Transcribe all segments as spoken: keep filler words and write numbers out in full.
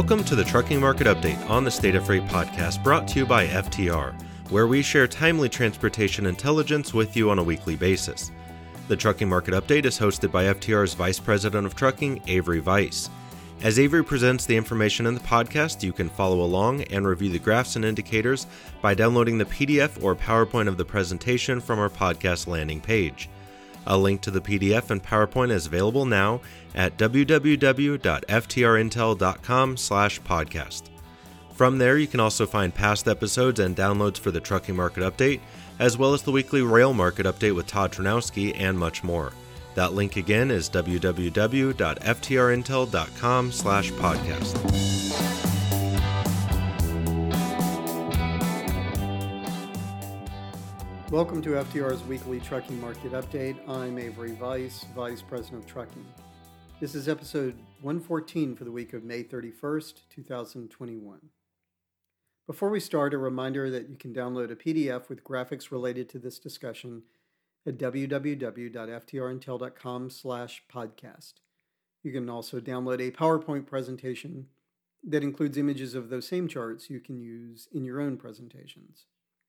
Welcome to the Trucking Market Update on the State of Freight podcast, brought to you by F T R, where we share timely transportation intelligence with you on a weekly basis. The Trucking Market Update is hosted by F T R's Vice President of Trucking, Avery Weiss. As Avery presents the information in the podcast, you can follow along and review the graphs and indicators by downloading the P D F or PowerPoint of the presentation from our podcast landing page. A link to the P D F and PowerPoint is available now at w w w dot f t r intel dot com slash podcast. From there, you can also find past episodes and downloads for the Trucking Market Update, as well as the weekly Rail Market Update with Todd Ternowski and much more. That link again is w w w dot f t r intel dot com slash podcast. Welcome to F T R's weekly Trucking Market Update. I'm Avery Weiss, Vice President of Trucking. This is episode one fourteen for the week of May thirty-first, twenty twenty-one. Before we start, a reminder that you can download a P D F with graphics related to this discussion at w w w dot f t r intel dot com slash podcast. You can also download a PowerPoint presentation that includes images of those same charts you can use in your own presentations.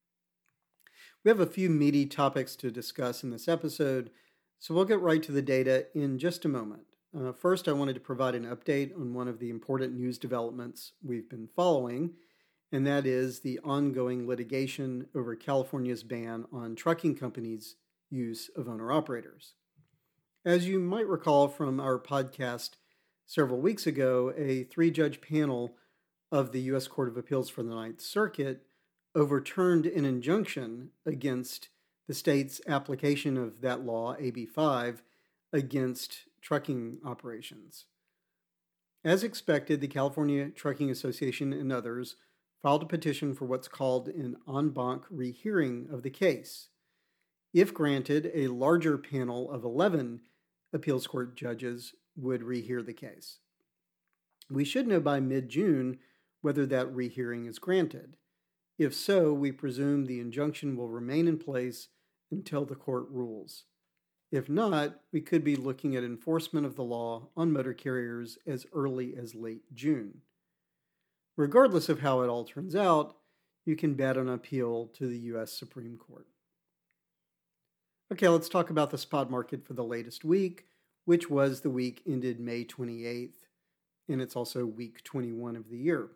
We have a few meaty topics to discuss in this episode, so we'll get right to the data in just a moment. Uh, first, I wanted to provide an update on one of the important news developments we've been following, and that is the ongoing litigation over California's ban on trucking companies' use of owner-operators. As you might recall from our podcast several weeks ago, a three-judge panel of the U S Court of Appeals for the Ninth Circuit overturned an injunction against the state's application of that law, A B five, against trucking operations. As expected, the California Trucking Association and others filed a petition for what's called an en banc rehearing of the case. If granted, a larger panel of eleven appeals court judges would rehear the case. We should know by mid-June whether that rehearing is granted. If so, we presume the injunction will remain in place until the court rules. If not, we could be looking at enforcement of the law on motor carriers as early as late June. Regardless of how it all turns out, you can bet on appeal to the U S Supreme Court. Okay, let's talk about the spot market for the latest week, which was the week ended May twenty-eighth, and it's also week twenty-one of the year.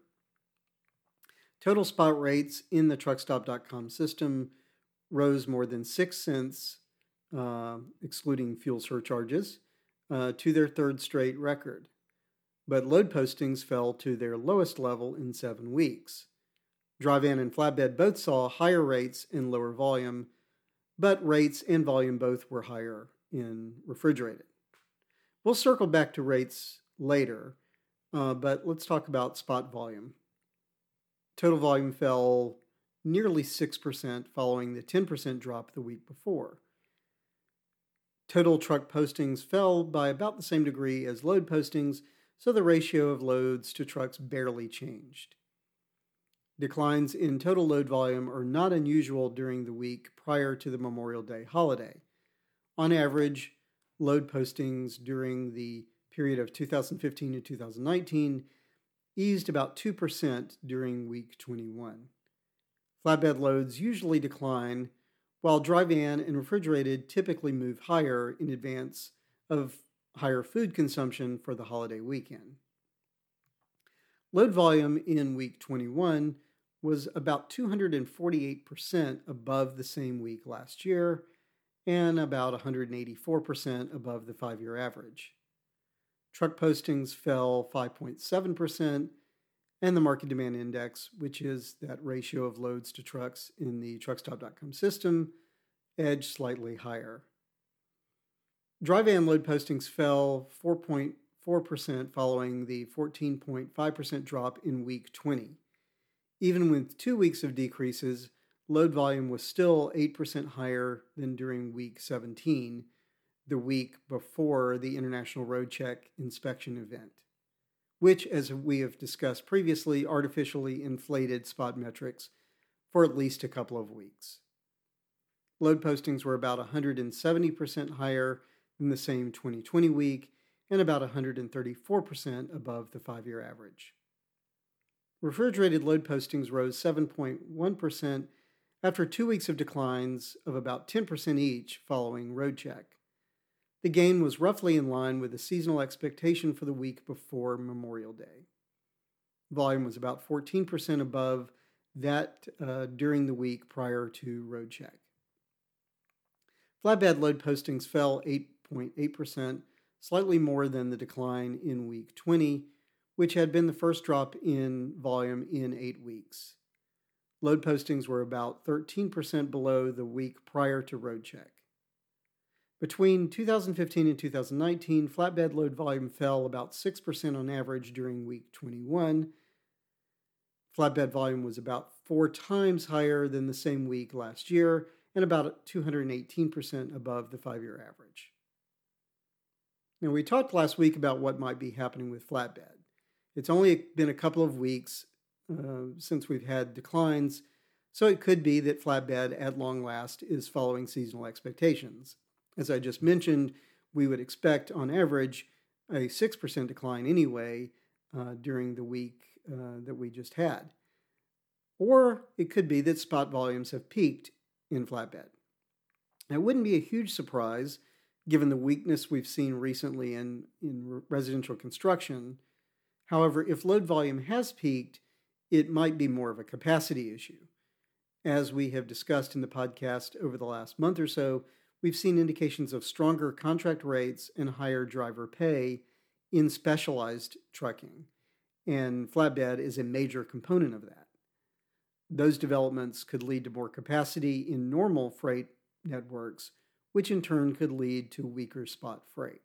Total spot rates in the truck stop dot com system rose more than six cents, uh, excluding fuel surcharges, uh, to their third straight record. But load postings fell to their lowest level in seven weeks. Dry van and flatbed both saw higher rates and lower volume, but rates and volume both were higher in refrigerated. We'll circle back to rates later, uh, but let's talk about spot volume. Total volume fell nearly six percent following the ten percent drop the week before. Total truck postings fell by about the same degree as load postings, so the ratio of loads to trucks barely changed. Declines in total load volume are not unusual during the week prior to the Memorial Day holiday. On average, load postings during the period of two thousand fifteen to two thousand nineteen eased about two percent during week twenty-one. Flatbed loads usually decline, while dry van and refrigerated typically move higher in advance of higher food consumption for the holiday weekend. Load volume in week twenty-one was about two hundred forty-eight percent above the same week last year and about one hundred eighty-four percent above the five-year average. Truck postings fell five point seven percent, and the market demand index, which is that ratio of loads to trucks in the truck stop dot com system, edged slightly higher. Dry van load postings fell four point four percent following the fourteen point five percent drop in week twenty. Even with two weeks of decreases, load volume was still eight percent higher than during week seventeen, the week before the International Road Check inspection event, which, as we have discussed previously, artificially inflated spot metrics for at least a couple of weeks. Load postings were about one hundred seventy percent higher than the same twenty twenty week and about one hundred thirty-four percent above the five-year average. Refrigerated load postings rose seven point one percent after two weeks of declines of about ten percent each following Roadcheck. The gain was roughly in line with the seasonal expectation for the week before Memorial Day. Volume was about fourteen percent above that uh, during the week prior to Roadcheck. Flatbed load postings fell eight point eight percent, slightly more than the decline in week twenty, which had been the first drop in volume in eight weeks. Load postings were about thirteen percent below the week prior to Roadcheck. Between two thousand fifteen and two thousand nineteen, flatbed load volume fell about six percent on average during week twenty-one. Flatbed volume was about four times higher than the same week last year and about two hundred eighteen percent above the five-year average. Now, we talked last week about what might be happening with flatbed. It's only been a couple of weeks uh, since we've had declines, so it could be that flatbed at long last is following seasonal expectations. As I just mentioned, we would expect on average a six percent decline anyway uh, during the week uh, that we just had. Or it could be that spot volumes have peaked in flatbed. Now, it wouldn't be a huge surprise given the weakness we've seen recently in, in residential construction. However, if load volume has peaked, it might be more of a capacity issue. As we have discussed in the podcast over the last month or so, we've seen indications of stronger contract rates and higher driver pay in specialized trucking, and flatbed is a major component of that. Those developments could lead to more capacity in normal freight networks, which in turn could lead to weaker spot freight.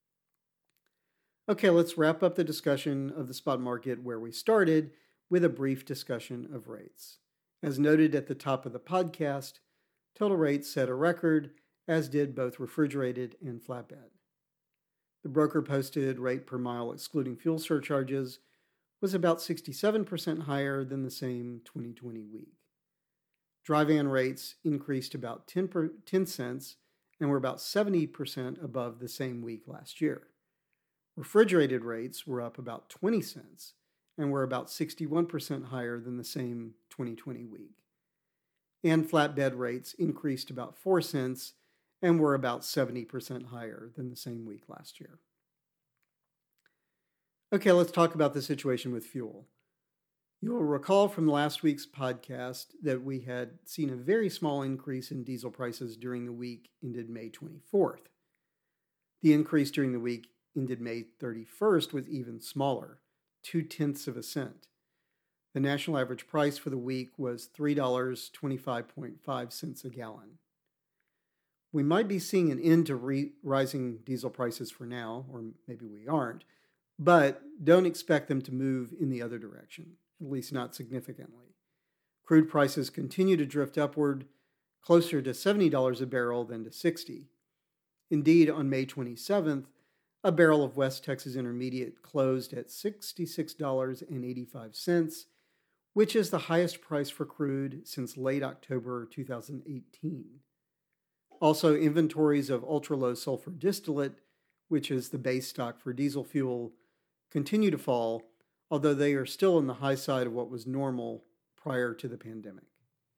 Okay, let's wrap up the discussion of the spot market where we started with a brief discussion of rates. As noted at the top of the podcast, total rates set a record, as did both refrigerated and flatbed. The broker posted rate per mile excluding fuel surcharges was about sixty-seven percent higher than the same twenty twenty week. Dry van rates increased about ten, per, ten cents and were about seventy percent above the same week last year. Refrigerated rates were up about twenty cents and were about sixty-one percent higher than the same twenty twenty week. And flatbed rates increased about four cents and were about seventy percent higher than the same week last year. Okay, let's talk about the situation with fuel. You will recall from last week's podcast that we had seen a very small increase in diesel prices during the week ended May twenty-fourth. The increase during the week ended May thirty-first was even smaller, two-tenths of a cent. The national average price for the week was three dollars and twenty-five cents a gallon. We might be seeing an end to re- rising diesel prices for now, or maybe we aren't, but don't expect them to move in the other direction, at least not significantly. Crude prices continue to drift upward, closer to seventy dollars a barrel than to sixty dollars. Indeed, on May twenty-seventh, a barrel of West Texas Intermediate closed at sixty-six dollars and eighty-five cents, which is the highest price for crude since late October two thousand eighteen. Also, inventories of ultra-low sulfur distillate, which is the base stock for diesel fuel, continue to fall, although they are still on the high side of what was normal prior to the pandemic.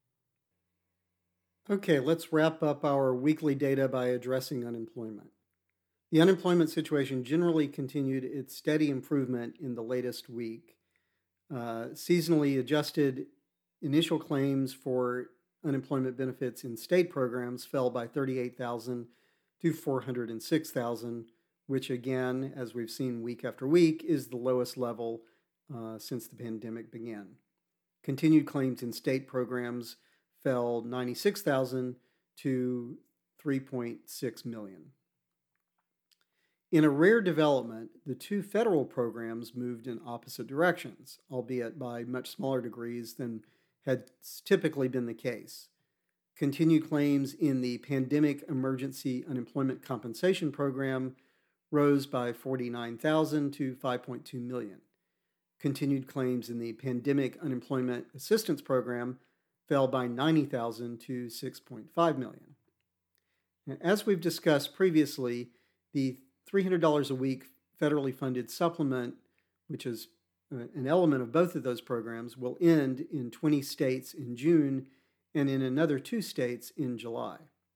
Okay, let's wrap up our weekly data by addressing unemployment. The unemployment situation generally continued its steady improvement in the latest week. Uh, seasonally adjusted initial claims for unemployment benefits in state programs fell by thirty-eight thousand to four hundred six thousand, which again, as we've seen week after week, is the lowest level uh, since the pandemic began. Continued claims in state programs fell ninety-six thousand to three point six million. In a rare development, the two federal programs moved in opposite directions, albeit by much smaller degrees than had typically been the case. Continued claims in the Pandemic Emergency Unemployment Compensation Program rose by forty-nine thousand to five point two million. Continued claims in the Pandemic Unemployment Assistance Program fell by ninety thousand to six point five million. As we've discussed previously, the three hundred dollars a week federally funded supplement, which is an element of both of those programs, will end in twenty states in June and in another two states in July.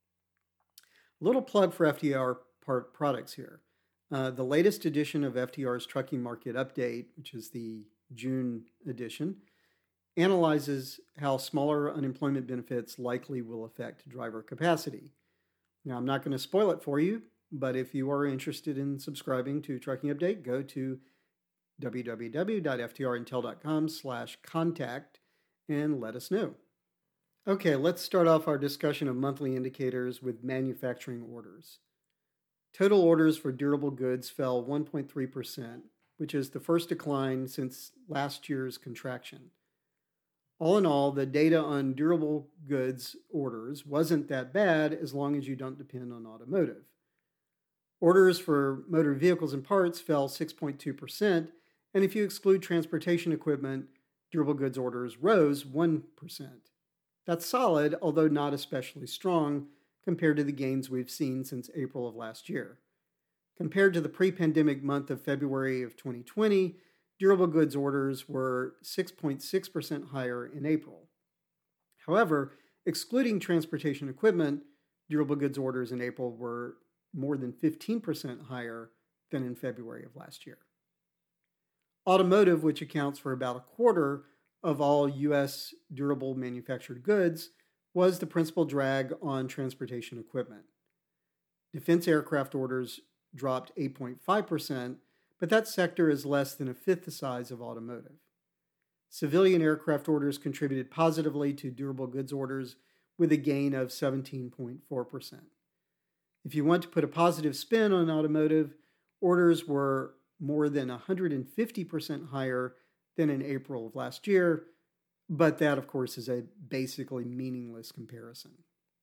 A little plug for F T R products here. Uh, the latest edition of F T R's Trucking Market Update, which is the June edition, analyzes how smaller unemployment benefits likely will affect driver capacity. Now, I'm not going to spoil it for you, but if you are interested in subscribing to Trucking Update, go to w w w dot f t r intel dot com slash contact and let us know. Okay, let's start off our discussion of monthly indicators with manufacturing orders. Total orders for durable goods fell one point three percent, which is the first decline since last year's contraction. All in all, the data on durable goods orders wasn't that bad as long as you don't depend on automotive. Orders for motor vehicles and parts fell six point two percent, and if you exclude transportation equipment, durable goods orders rose one percent. That's solid, although not especially strong compared to the gains we've seen since April of last year. Compared to the pre-pandemic month of February of twenty twenty, durable goods orders were six point six percent higher in April. However, excluding transportation equipment, durable goods orders in April were more than fifteen percent higher than in February of last year. Automotive, which accounts for about a quarter of all U S durable manufactured goods, was the principal drag on transportation equipment. Defense aircraft orders dropped eight point five percent, but that sector is less than a fifth the size of automotive. Civilian aircraft orders contributed positively to durable goods orders with a gain of seventeen point four percent. If you want to put a positive spin on automotive, orders were more than one hundred fifty percent higher than in April of last year, but that, of course, is a basically meaningless comparison.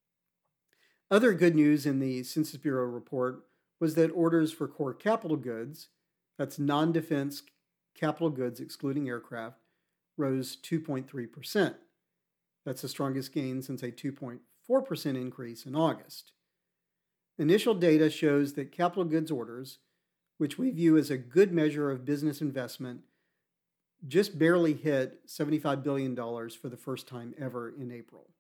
Other good news in the Census Bureau report was that orders for core capital goods, that's non-defense capital goods excluding aircraft, rose two point three percent. That's the strongest gain since a two point four percent increase in August. Initial data shows that capital goods orders, which we view as a good measure of business investment, just barely hit seventy-five billion dollars for the first time ever in April.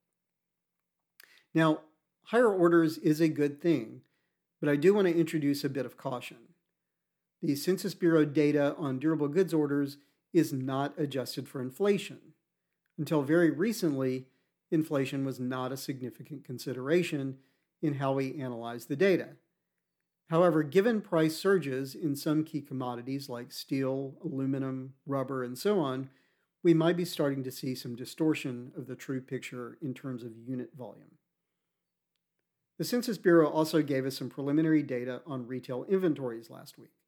Now, higher orders is a good thing, but I do want to introduce a bit of caution. The Census Bureau data on durable goods orders is not adjusted for inflation. Until very recently, inflation was not a significant consideration in how we analyze the data. However, given price surges in some key commodities like steel, aluminum, rubber, and so on, we might be starting to see some distortion of the true picture in terms of unit volume. The Census Bureau also gave us some preliminary data on retail inventories last week.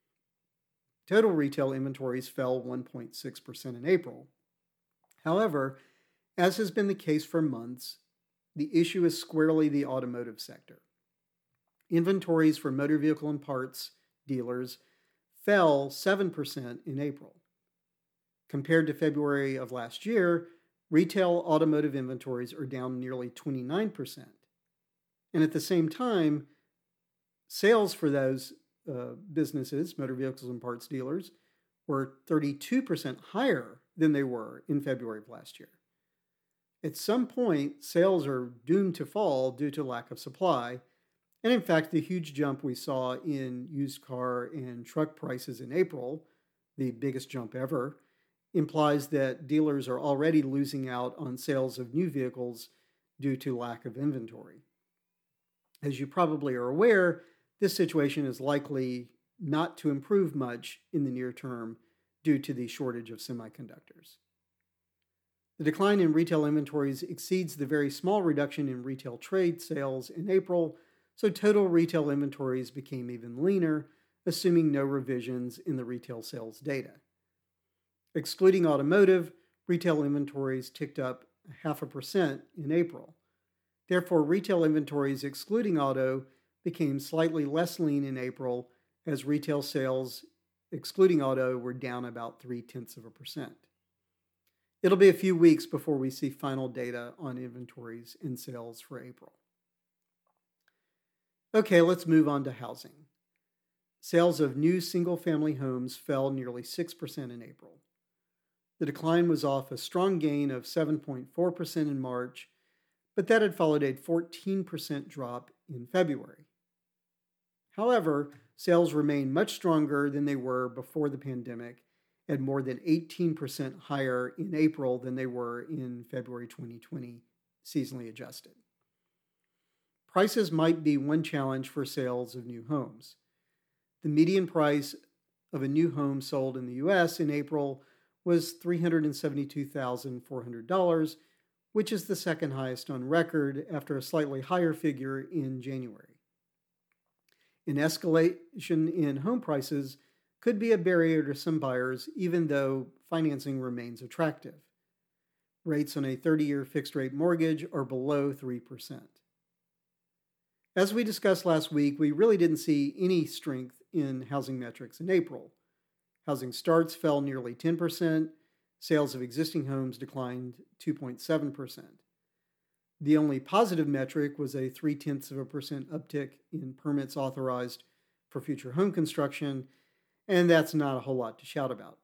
Total retail inventories fell one point six percent in April. However, as has been the case for months, the issue is squarely the automotive sector. Inventories for motor vehicle and parts dealers fell seven percent in April. Compared to February of last year, retail automotive inventories are down nearly twenty-nine percent. And at the same time, sales for those uh, businesses, motor vehicles and parts dealers, were thirty-two percent higher than they were in February of last year. At some point, sales are doomed to fall due to lack of supply. And in fact, the huge jump we saw in used car and truck prices in April, the biggest jump ever, implies that dealers are already losing out on sales of new vehicles due to lack of inventory. As you probably are aware, this situation is likely not to improve much in the near term due to the shortage of semiconductors. The decline in retail inventories exceeds the very small reduction in retail trade sales in April, so total retail inventories became even leaner, assuming no revisions in the retail sales data. Excluding automotive, retail inventories ticked up half a percent in April. Therefore, retail inventories excluding auto became slightly less lean in April as retail sales excluding auto were down about three-tenths of a percent. It'll be a few weeks before we see final data on inventories and sales for April. Okay, let's move on to housing. Sales of new single-family homes fell nearly six percent in April. The decline was off a strong gain of seven point four percent in March, but that had followed a fourteen percent drop in February. However, sales remain much stronger than they were before the pandemic, and more than eighteen percent higher in April than they were in February twenty twenty, seasonally adjusted. Prices might be one challenge for sales of new homes. The median price of a new home sold in the U S in April was three hundred seventy-two thousand four hundred dollars, which is the second highest on record after a slightly higher figure in January. An escalation in home prices could be a barrier to some buyers, even though financing remains attractive. Rates on a thirty-year fixed-rate mortgage are below three percent. As we discussed last week, we really didn't see any strength in housing metrics in April. Housing starts fell nearly ten percent. Sales of existing homes declined two point seven percent. The only positive metric was a three-tenths of a percent uptick in permits authorized for future home construction, and that's not a whole lot to shout about.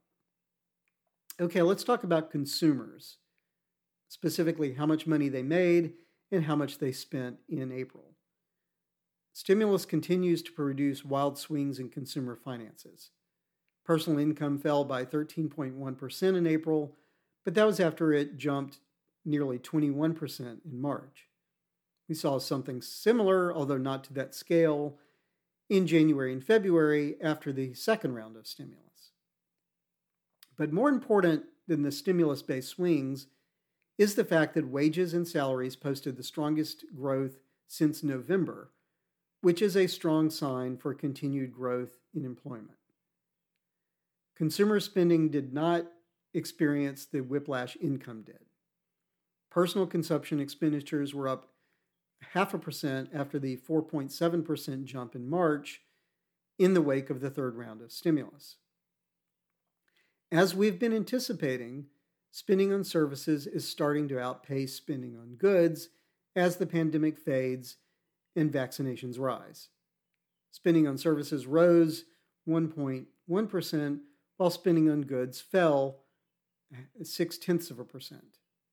Okay, let's talk about consumers, specifically how much money they made and how much they spent in April. Stimulus continues to produce wild swings in consumer finances. Personal income fell by thirteen point one percent in April, but that was after it jumped nearly twenty-one percent in March. We saw something similar, although not to that scale, in January and February after the second round of stimulus. But more important than the stimulus-based swings is the fact that wages and salaries posted the strongest growth since November, which is a strong sign for continued growth in employment. Consumer spending did not experience the whiplash income did. Personal consumption expenditures were up half a percent after the four point seven percent jump in March in the wake of the third round of stimulus. As we've been anticipating, spending on services is starting to outpace spending on goods as the pandemic fades and vaccinations rise. Spending on services rose one point one percent, while spending on goods fell six-tenths of a percent.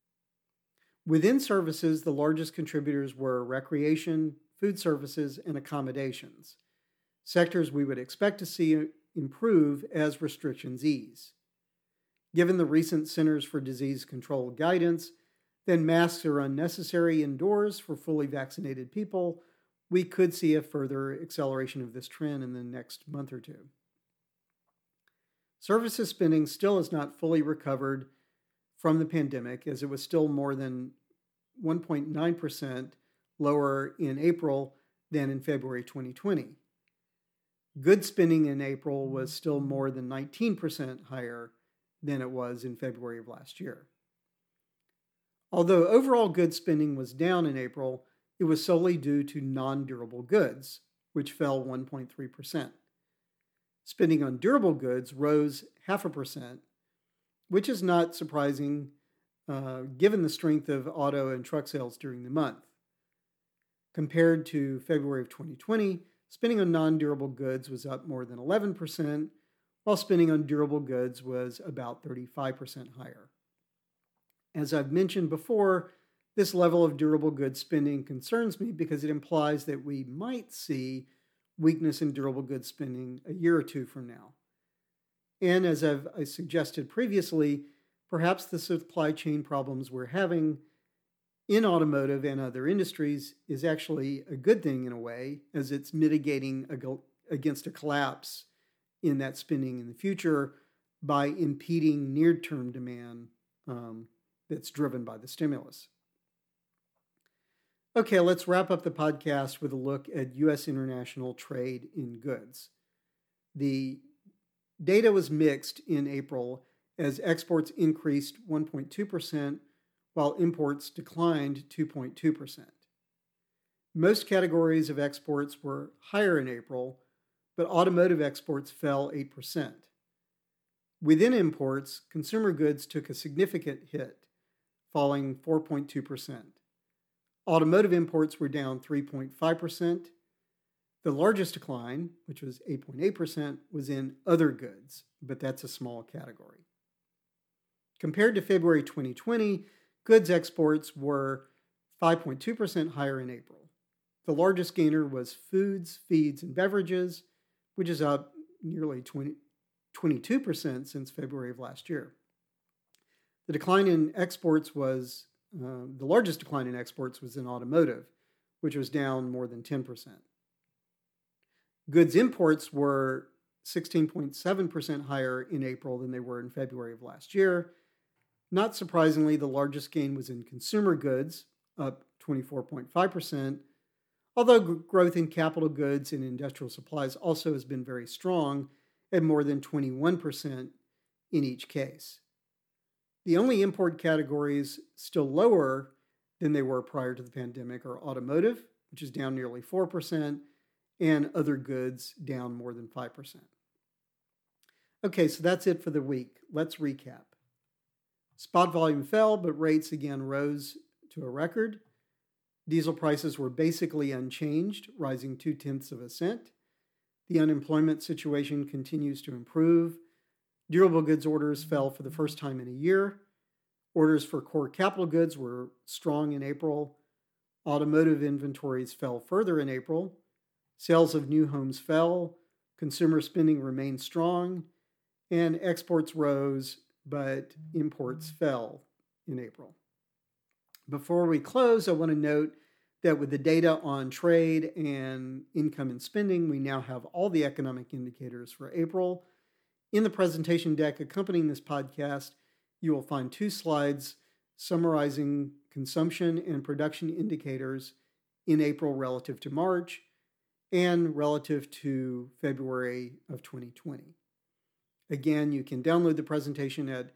Within services, the largest contributors were recreation, food services, and accommodations, sectors we would expect to see improve as restrictions ease. Given the recent Centers for Disease Control guidance, then masks are unnecessary indoors for fully vaccinated people, we could see a further acceleration of this trend in the next month or two. Services spending still has not fully recovered from the pandemic, as it was still more than one point nine percent lower in April than in February twenty twenty. Goods spending in April was still more than nineteen percent higher than it was in February of last year. Although overall goods spending was down in April, it was solely due to non-durable goods, which fell one point three percent. Spending on durable goods rose half a percent, which is not surprising uh, given the strength of auto and truck sales during the month. Compared to February of twenty twenty, spending on non-durable goods was up more than eleven percent, while spending on durable goods was about thirty-five percent higher. As I've mentioned before, this level of durable goods spending concerns me because it implies that we might see weakness in durable goods spending a year or two from now. And as I've I suggested previously, perhaps the supply chain problems we're having in automotive and other industries is actually a good thing in a way, as it's mitigating against a collapse in that spending in the future by impeding near-term demand um, that's driven by the stimulus. Okay, let's wrap up the podcast with a look at U S international trade in goods. The data was mixed in April as exports increased one point two percent while imports declined two point two percent. Most categories of exports were higher in April, but automotive exports fell eight percent. Within imports, consumer goods took a significant hit, falling four point two percent. Automotive imports were down three point five percent. The largest decline, which was eight point eight percent, was in other goods, but that's a small category. Compared to February twenty twenty, goods exports were five point two percent higher in April. The largest gainer was foods, feeds, and beverages, which is up nearly twenty, twenty-two percent since February of last year. The decline in exports was, uh, the largest decline in exports was in automotive, which was down more than ten percent. Goods imports were sixteen point seven percent higher in April than they were in February of last year. Not surprisingly, the largest gain was in consumer goods, up twenty-four point five percent, although g- growth in capital goods and industrial supplies also has been very strong at more than twenty-one percent in each case. The only import categories still lower than they were prior to the pandemic are automotive, which is down nearly four percent, and other goods down more than five percent. Okay, so that's it for the week. Let's recap. Spot volume fell, but rates again rose to a record. Diesel prices were basically unchanged, rising two-tenths of a cent. The unemployment situation continues to improve. Durable goods orders fell for the first time in a year. Orders for core capital goods were strong in April. Automotive inventories fell further in April. Sales of new homes fell. Consumer spending remained strong. And exports rose, but imports fell in April. Before we close, I want to note that with the data on trade and income and spending, we now have all the economic indicators for April. In the presentation deck accompanying this podcast, you will find two slides summarizing consumption and production indicators in April relative to March and relative to February of twenty twenty. Again, you can download the presentation at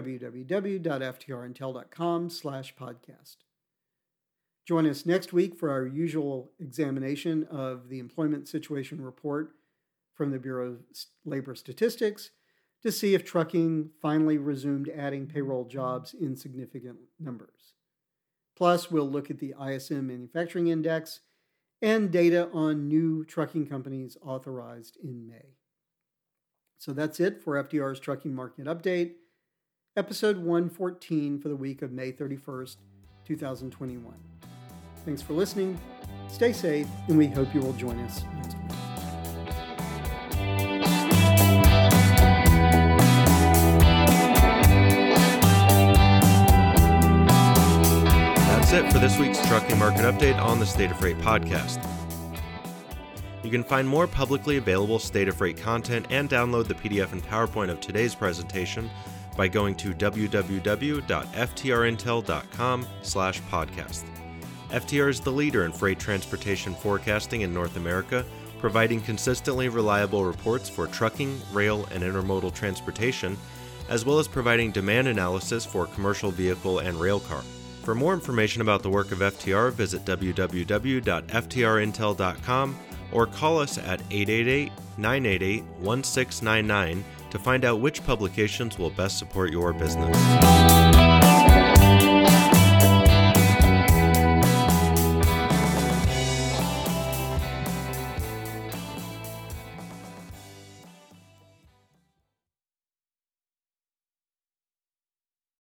www.ftrintel.com slash podcast. Join us next week for our usual examination of the employment situation report from the Bureau of Labor Statistics to see if trucking finally resumed adding payroll jobs in significant numbers. Plus, we'll look at the I S M Manufacturing Index and data on new trucking companies authorized in May. So that's it for F T R's Trucking Market Update, episode one fourteen for the week of May thirty-first, twenty twenty-one. Thanks for listening, stay safe, and we hope you will join us next week. That's it for this week's Trucking Market Update on the State of Freight podcast. You can find more publicly available State of Freight content and download the P D F and PowerPoint of today's presentation by going to www.ftrintel.com slash podcast. F T R is the leader in freight transportation forecasting in North America, providing consistently reliable reports for trucking, rail, and intermodal transportation, as well as providing demand analysis for commercial vehicle and rail car. For more information about the work of F T R, visit w w w dot f t r intel dot com or call us at eight eight eight, nine eight eight, one six nine nine to find out which publications will best support your business.